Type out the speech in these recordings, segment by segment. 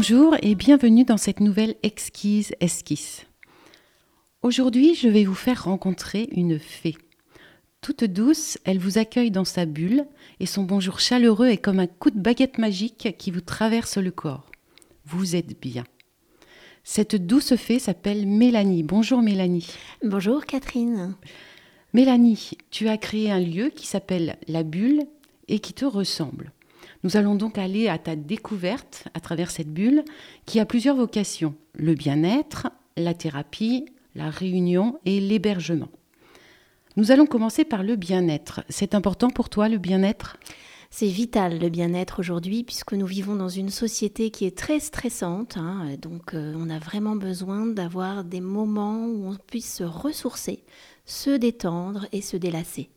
Bonjour et bienvenue dans cette nouvelle exquise esquisse. Aujourd'hui, je vais vous faire rencontrer une fée. Toute douce, elle vous accueille dans sa bulle et son bonjour chaleureux est comme un coup de baguette magique qui vous traverse le corps. Vous êtes bien. Cette douce fée s'appelle Mélanie. Bonjour Mélanie. Bonjour Catherine. Mélanie, tu as créé un lieu qui s'appelle La Bulle et qui te ressemble. Nous allons donc aller à ta découverte à travers cette bulle qui a plusieurs vocations. Le bien-être, la thérapie, la réunion et l'hébergement. Nous allons commencer par le bien-être. C'est important pour toi le bien-être ? C'est vital le bien-être aujourd'hui puisque nous vivons dans une société qui est très stressante. Donc on a vraiment besoin d'avoir des moments où on puisse se ressourcer, se détendre et se délasser.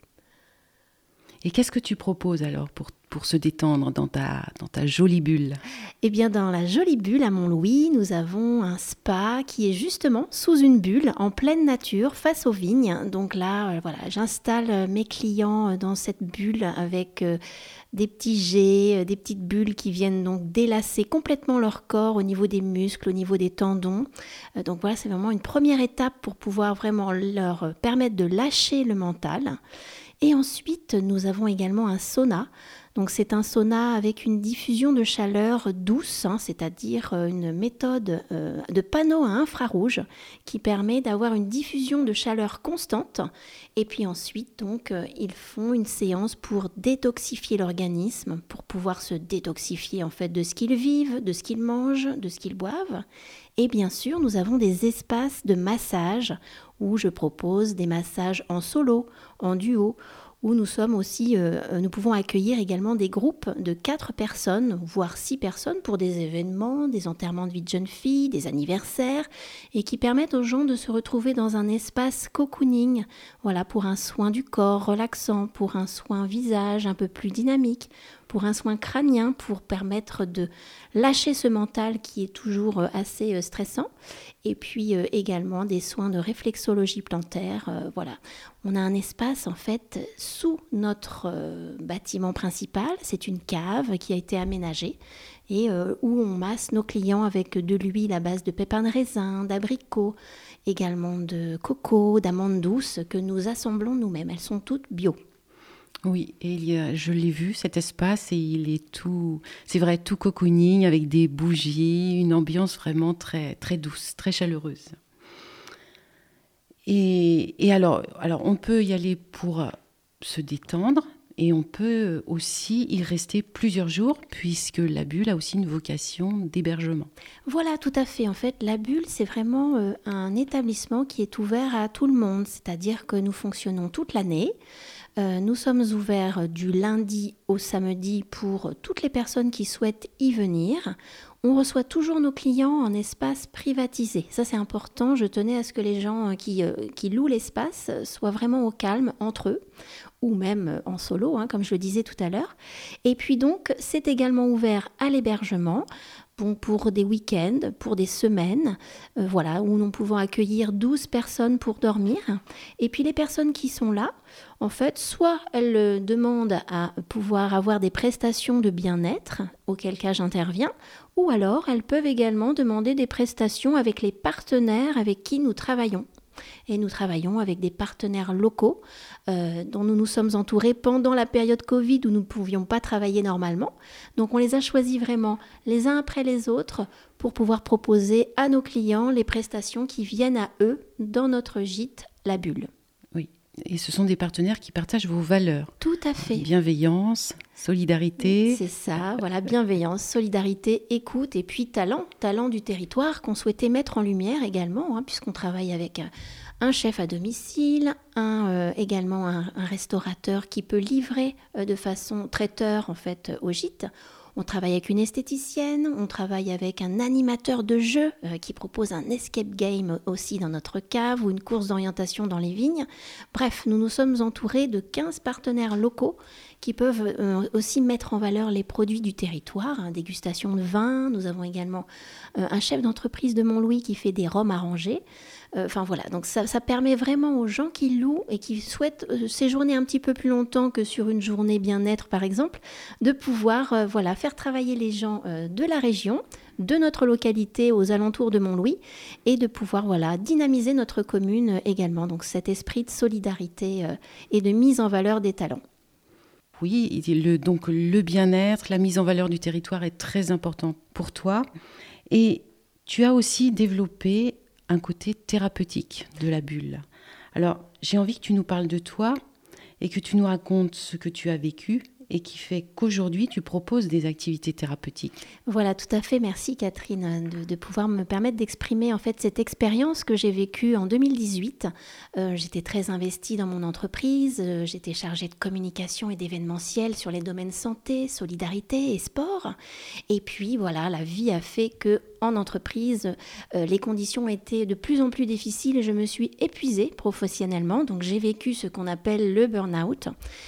Et qu'est-ce que tu proposes alors pour se détendre dans ta jolie bulle ? Eh bien, dans la jolie bulle à Montlouis, nous avons un spa qui est justement sous une bulle, en pleine nature, face aux vignes. Donc là, j'installe mes clients dans cette bulle avec des petits jets, des petites bulles qui viennent donc délasser complètement leur corps au niveau des muscles, au niveau des tendons. Donc voilà, c'est vraiment une première étape pour pouvoir vraiment leur permettre de lâcher le mental. Et ensuite, nous avons également un sauna. Donc c'est un sauna avec une diffusion de chaleur douce, c'est-à-dire une méthode de panneau à infrarouge qui permet d'avoir une diffusion de chaleur constante. Et puis ensuite, donc, ils font une séance pour détoxifier l'organisme, pour pouvoir se détoxifier en fait de ce qu'ils vivent, de ce qu'ils mangent, de ce qu'ils boivent. Et bien sûr, nous avons des espaces de massage où je propose des massages en solo, en duo, où nous sommes aussi, nous pouvons accueillir également des groupes de 4 personnes, voire 6 personnes pour des événements, des enterrements de vie de jeunes filles, des anniversaires, et qui permettent aux gens de se retrouver dans un espace cocooning, voilà, pour un soin du corps relaxant, pour un soin visage un peu plus dynamique, pour un soin crânien, pour permettre de lâcher ce mental qui est toujours assez stressant, et puis également des soins de réflexologie plantaire. Voilà, on a un espace en fait sous notre bâtiment principal, c'est une cave qui a été aménagée et où on masse nos clients avec de l'huile à base de pépins de raisin, d'abricots, également de coco, d'amandes douces que nous assemblons nous-mêmes. Elles sont toutes bio. Oui, et je l'ai vu cet espace et il est c'est vrai, tout cocooning avec des bougies, une ambiance vraiment très, très douce, très chaleureuse. Et alors, on peut y aller pour se détendre et on peut aussi y rester plusieurs jours puisque la bulle a aussi une vocation d'hébergement. Voilà, tout à fait. En fait, la bulle, c'est vraiment un établissement qui est ouvert à tout le monde, c'est-à-dire que nous fonctionnons toute l'année. Nous sommes ouverts du lundi au samedi pour toutes les personnes qui souhaitent y venir. On reçoit toujours nos clients en espace privatisé. Ça, c'est important. Je tenais à ce que les gens qui louent l'espace soient vraiment au calme entre eux ou même en solo, comme je le disais tout à l'heure. Et puis donc, c'est également ouvert à l'hébergement. Bon, pour des week-ends, pour des semaines, où nous pouvons accueillir 12 personnes pour dormir. Et puis les personnes qui sont là, en fait, soit elles demandent à pouvoir avoir des prestations de bien-être, auquel cas j'interviens, ou alors elles peuvent également demander des prestations avec les partenaires avec qui nous travaillons. Et nous travaillons avec des partenaires locaux dont nous nous sommes entourés pendant la période Covid où nous ne pouvions pas travailler normalement. Donc on les a choisis vraiment les uns après les autres pour pouvoir proposer à nos clients les prestations qui viennent à eux dans notre gîte La Bulle. Oui, et ce sont des partenaires qui partagent vos valeurs. Tout à fait. Bienveillance, solidarité. C'est ça, voilà, bienveillance, solidarité, écoute et puis talent du territoire qu'on souhaitait mettre en lumière également, puisqu'on travaille avec un chef à domicile, également un restaurateur qui peut livrer de façon traiteur en fait au gîte. On travaille avec une esthéticienne, on travaille avec un animateur de jeu qui propose un escape game aussi dans notre cave ou une course d'orientation dans les vignes. Bref, nous nous sommes entourés de 15 partenaires locaux qui peuvent aussi mettre en valeur les produits du territoire, dégustation de vin. Nous avons également un chef d'entreprise de Montlouis qui fait des rhums arrangés. Donc ça permet vraiment aux gens qui louent et qui souhaitent séjourner un petit peu plus longtemps que sur une journée bien-être par exemple, de pouvoir faire travailler les gens de la région, de notre localité aux alentours de Montlouis et de pouvoir dynamiser notre commune également. Donc cet esprit de solidarité et de mise en valeur des talents. Oui, donc le bien-être, la mise en valeur du territoire est très important pour toi. Et tu as aussi développé un côté thérapeutique de la bulle. Alors, j'ai envie que tu nous parles de toi et que tu nous racontes ce que tu as vécu et qui fait qu'aujourd'hui, tu proposes des activités thérapeutiques. Voilà, tout à fait. Merci Catherine de pouvoir me permettre d'exprimer en fait cette expérience que j'ai vécue en 2018. J'étais très investie dans mon entreprise, j'étais chargée de communication et d'événementiel sur les domaines santé, solidarité et sport. Et puis voilà, la vie a fait que en entreprise, les conditions étaient de plus en plus difficiles et je me suis épuisée professionnellement. Donc j'ai vécu ce qu'on appelle le burn-out.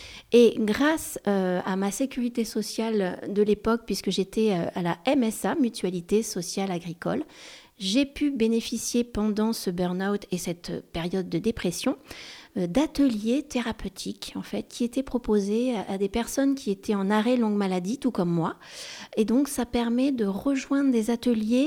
Et grâce à ma sécurité sociale de l'époque, puisque j'étais à la MSA, Mutualité Sociale Agricole, j'ai pu bénéficier pendant ce burn-out et cette période de dépression d'ateliers thérapeutiques en fait, qui étaient proposés à des personnes qui étaient en arrêt longue maladie, tout comme moi. Et donc ça permet de rejoindre des ateliers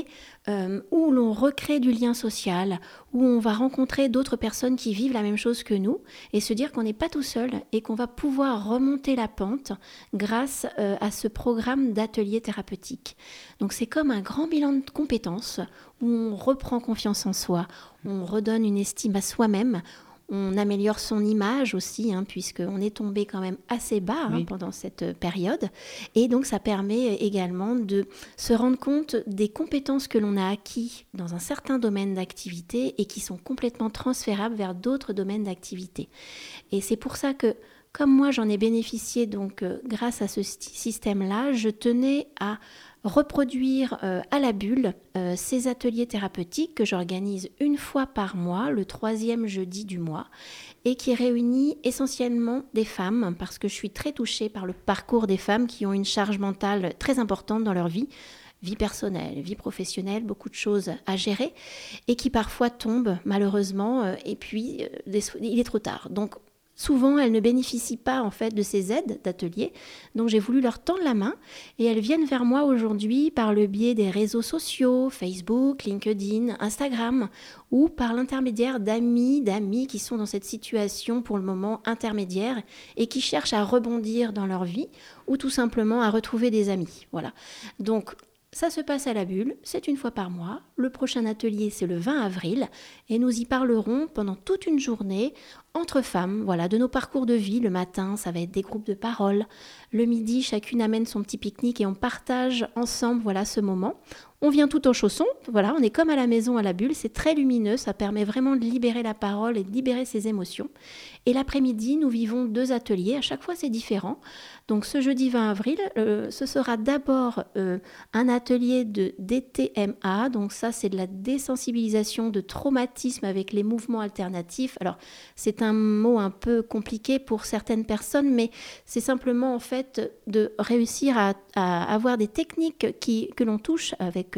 où l'on recrée du lien social, où on va rencontrer d'autres personnes qui vivent la même chose que nous et se dire qu'on n'est pas tout seul et qu'on va pouvoir remonter la pente grâce à ce programme d'ateliers thérapeutiques. Donc c'est comme un grand bilan de compétences où on reprend confiance en soi, on redonne une estime à soi-même, on améliore son image aussi, puisqu'on est tombé quand même assez bas pendant cette période. Et donc, ça permet également de se rendre compte des compétences que l'on a acquis dans un certain domaine d'activité et qui sont complètement transférables vers d'autres domaines d'activité. Et c'est pour ça que, comme moi, j'en ai bénéficié donc grâce à ce système-là, je tenais à reproduire à la bulle ces ateliers thérapeutiques que j'organise une fois par mois, le 3e jeudi du mois, et qui réunit essentiellement des femmes, parce que je suis très touchée par le parcours des femmes qui ont une charge mentale très importante dans leur vie personnelle, vie professionnelle, beaucoup de choses à gérer, et qui parfois tombent malheureusement, et puis il est trop tard. Donc, souvent, elles ne bénéficient pas en fait de ces aides d'ateliers, donc j'ai voulu leur tendre la main et elles viennent vers moi aujourd'hui par le biais des réseaux sociaux, Facebook, LinkedIn, Instagram, ou par l'intermédiaire d'amis qui sont dans cette situation pour le moment intermédiaire et qui cherchent à rebondir dans leur vie ou tout simplement à retrouver des amis. Voilà. Donc, ça se passe à la bulle, c'est une fois par mois. Le prochain atelier, c'est le 20 avril et nous y parlerons pendant toute une journée entre femmes, de nos parcours de vie. Le matin, ça va être des groupes de parole. Le midi, chacune amène son petit pique-nique et on partage ensemble, ce moment. On vient tout en chaussons, on est comme à la maison à la bulle, c'est très lumineux, ça permet vraiment de libérer la parole et de libérer ses émotions. Et l'après-midi, nous vivons 2 ateliers, à chaque fois c'est différent. Donc ce jeudi 20 avril, ce sera d'abord un atelier de DTMA, donc ça c'est de la désensibilisation de traumatisme avec les mouvements alternatifs. Alors c'est un mot un peu compliqué pour certaines personnes, mais c'est simplement en fait de réussir à avoir des techniques que l'on touche avec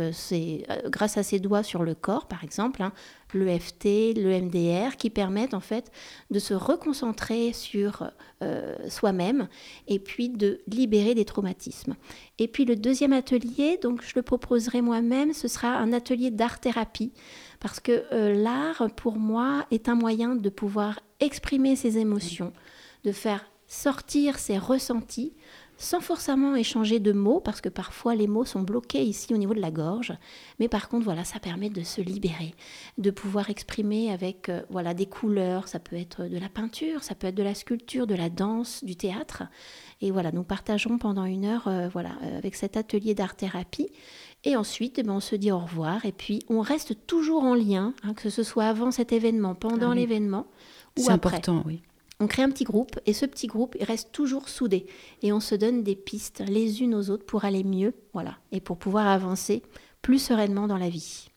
grâce à ses doigts sur le corps, par exemple, l'EFT, le MDR, qui permettent en fait de se reconcentrer sur soi-même et puis de libérer des traumatismes. Et puis le deuxième atelier, donc je le proposerai moi-même, ce sera un atelier d'art-thérapie, parce que l'art, pour moi, est un moyen de pouvoir exprimer ses émotions, de faire sortir ses ressentis, sans forcément échanger de mots, parce que parfois les mots sont bloqués ici au niveau de la gorge. Mais par contre, ça permet de se libérer, de pouvoir exprimer avec des couleurs. Ça peut être de la peinture, ça peut être de la sculpture, de la danse, du théâtre. Et nous partageons pendant 1 heure avec cet atelier d'art-thérapie. Et ensuite, on se dit au revoir. Et puis, on reste toujours en lien, que ce soit avant cet événement, pendant l'événement ou c'est après. C'est important, oui. On crée un petit groupe et ce petit groupe il reste toujours soudé et on se donne des pistes les unes aux autres pour aller mieux, et pour pouvoir avancer plus sereinement dans la vie.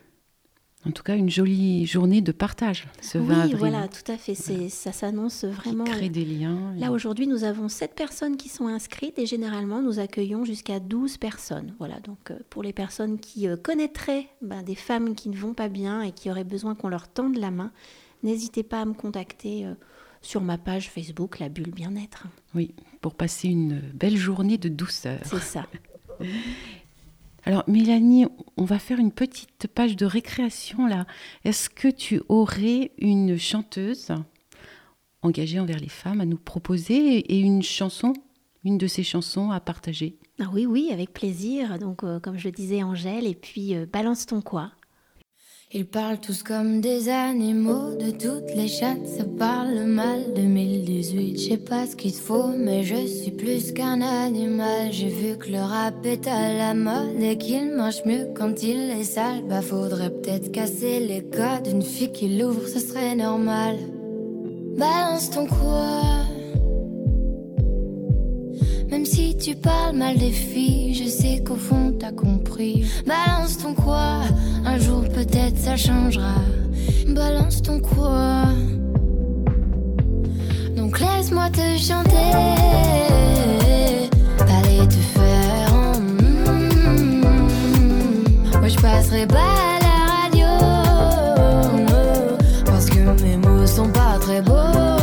En tout cas, une jolie journée de partage, ce 20 avril. Oui, tout à fait. Ça s'annonce vraiment. Qui crée des liens. Là, aujourd'hui, nous avons 7 personnes qui sont inscrites et généralement, nous accueillons jusqu'à 12 personnes. Donc pour les personnes qui connaîtraient des femmes qui ne vont pas bien et qui auraient besoin qu'on leur tende la main, n'hésitez pas à me contacter sur ma page Facebook, La Bulle Bien-être. Oui, pour passer une belle journée de douceur. C'est ça. Alors Mélanie, on va faire une petite page de récréation là. Est-ce que tu aurais une chanteuse engagée envers les femmes à nous proposer et une chanson, une de ces chansons à partager? Ah oui, oui, avec plaisir. Donc, comme je le disais, Angèle, et puis balance ton quoi. Ils parlent tous comme des animaux, de toutes les chattes, ça parle mal. 2018, je sais pas ce qu'il te faut, mais je suis plus qu'un animal. J'ai vu que le rap est à la mode et qu'il mange mieux quand il est sale. Bah faudrait peut-être casser les codes, une fille qui l'ouvre, ce serait normal. Balance ton quoi. Même si tu parles mal des filles, je sais qu'au fond t'as compris. Balance ton quoi, un jour peut-être ça changera. Balance ton quoi. Donc laisse-moi te chanter, aller te faire en Moi je passerai pas à la radio, parce que mes mots sont pas très beaux.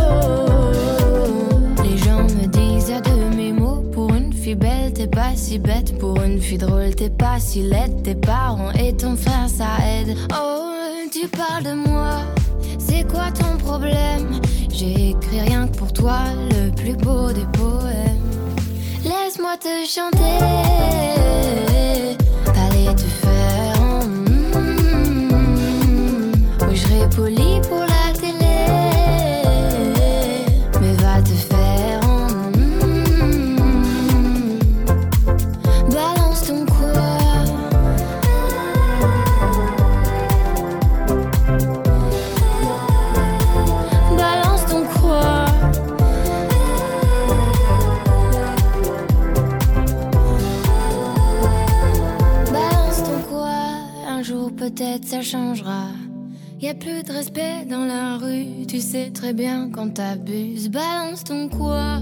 Belle, t'es pas si bête. Pour une fille drôle, t'es pas si laide. Tes parents et ton frère, ça aide. Oh, tu parles de moi, c'est quoi ton problème? J'ai écrit rien que pour toi, le plus beau des poèmes. Laisse-moi te chanter, aller te faire en Oui, je serai poli pour la télé, mais va te faire en Balance ton quoi. Balance ton quoi. Balance ton quoi. Un jour peut-être ça changera. Y a plus de respect dans la rue. Tu sais très bien quand t'abuses. Balance ton quoi.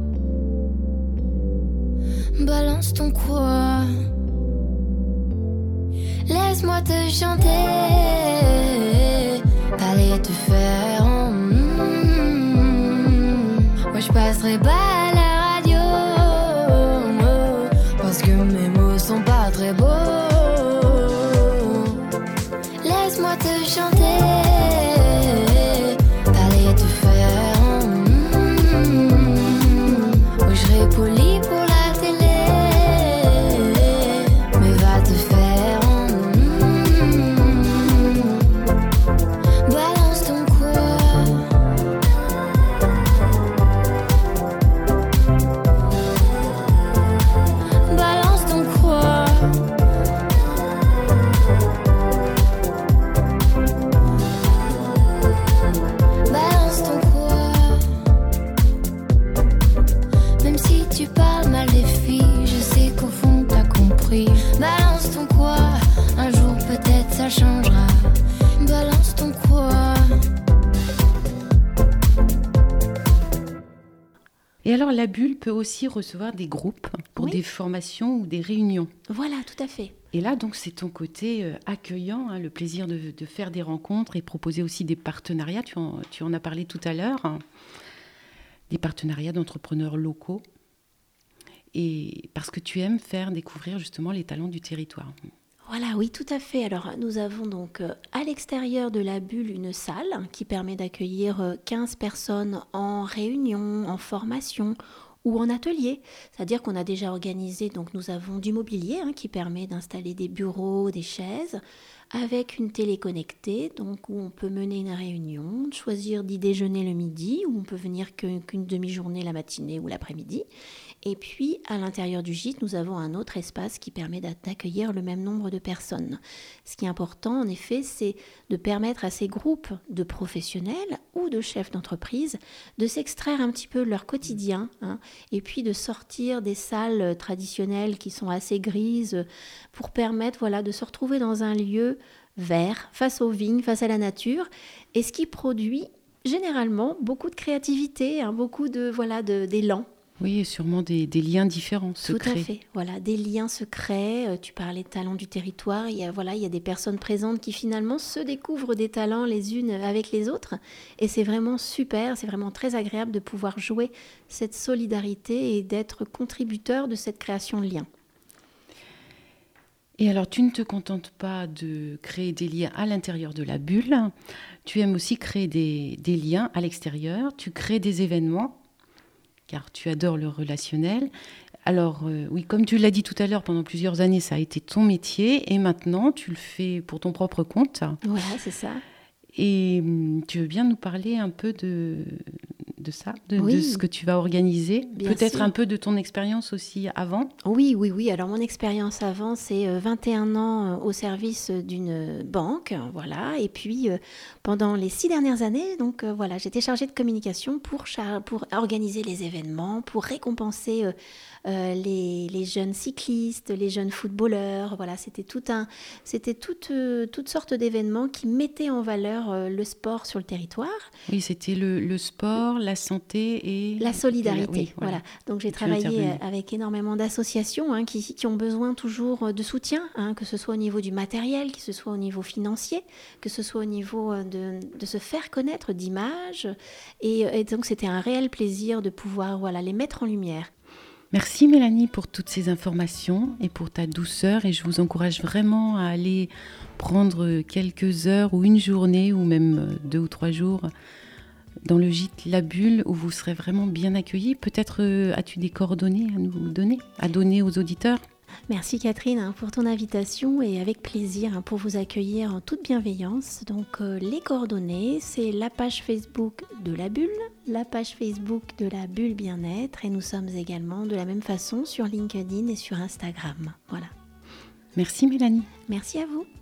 Balance ton quoi. Laisse-moi te chanter, aller te faire en Moi je passerai pas à la radio, parce que mes mots sont pas très beaux. Laisse-moi te chanter, aller te faire en Moi je serai poli pour la télé, mais va te faire en Balance ton quoi. Balance ton quoi. Balance ton quoi. Même si tu parles mal des filles, je sais qu'au fond t'as compris. Balance ton quoi, un jour peut-être ça changera. Balance ton quoi. Et alors la bulle peut aussi recevoir des groupes pour Oui. des formations ou des réunions. Voilà, tout à fait. Et là, donc, c'est ton côté accueillant, hein, le plaisir de faire des rencontres et proposer aussi des partenariats. Tu en as parlé tout à l'heure, hein, des partenariats d'entrepreneurs locaux. Et parce que tu aimes faire découvrir justement les talents du territoire. Voilà, oui, tout à fait. Alors, nous avons donc à l'extérieur de la bulle une salle qui permet d'accueillir 15 personnes en réunion, en formation ou en atelier. C'est-à-dire qu'on a déjà organisé, donc nous avons du mobilier qui permet d'installer des bureaux, des chaises, avec une télé connectée, donc où on peut mener une réunion, choisir d'y déjeuner le midi, ou on peut venir qu'une demi-journée la matinée ou l'après-midi. Et puis, à l'intérieur du gîte, nous avons un autre espace qui permet d'accueillir le même nombre de personnes. Ce qui est important, en effet, c'est de permettre à ces groupes de professionnels ou de chefs d'entreprise de s'extraire un petit peu de leur quotidien, et puis de sortir des salles traditionnelles qui sont assez grises pour permettre de se retrouver dans un lieu vert, face aux vignes, face à la nature, et ce qui produit généralement beaucoup de créativité, beaucoup d'élan. Oui, et sûrement des liens différents se créent. Tout à fait, des liens se créent. Tu parlais de talents du territoire, il y a des personnes présentes qui finalement se découvrent des talents les unes avec les autres. Et c'est vraiment super, c'est vraiment très agréable de pouvoir jouer cette solidarité et d'être contributeur de cette création de liens. Et alors, tu ne te contentes pas de créer des liens à l'intérieur de la bulle, tu aimes aussi créer des liens à l'extérieur, tu crées des événements, car tu adores le relationnel. Alors, oui, comme tu l'as dit tout à l'heure, pendant plusieurs années, ça a été ton métier, et maintenant, tu le fais pour ton propre compte. Voilà, c'est ça. Et tu veux bien nous parler un peu de ça, Oui, de ce que tu vas organiser, bien peut-être sûr. un peu de ton expérience aussi avant. Oui, oui, oui. Alors, mon expérience avant, c'est 21 ans au service d'une banque, voilà. Et puis, pendant les 6 dernières années, donc voilà, j'étais chargée de communication pour organiser les événements, pour récompenser les jeunes cyclistes, les jeunes footballeurs. Voilà, c'était toutes sortes d'événements qui mettaient en valeur le sport sur le territoire. Oui, c'était le sport, la santé et... La solidarité, Oui, voilà. Donc j'ai Tu travaillé intervenais. avec énormément d'associations qui ont besoin toujours de soutien, que ce soit au niveau du matériel, que ce soit au niveau financier, que ce soit au niveau de se faire connaître, d'images. Et donc c'était un réel plaisir de pouvoir les mettre en lumière. Merci Mélanie pour toutes ces informations et pour ta douceur, et je vous encourage vraiment à aller prendre quelques heures ou une journée ou même 2 ou 3 jours dans le gîte La Bulle où vous serez vraiment bien accueillis. Peut-être as-tu des coordonnées à nous donner, à donner aux auditeurs? Merci Catherine pour ton invitation et avec plaisir pour vous accueillir en toute bienveillance. Donc les coordonnées, c'est la page Facebook de La Bulle, la page Facebook de La Bulle Bien-être, et nous sommes également de la même façon sur LinkedIn et sur Instagram. Voilà. Merci Mélanie. Merci à vous.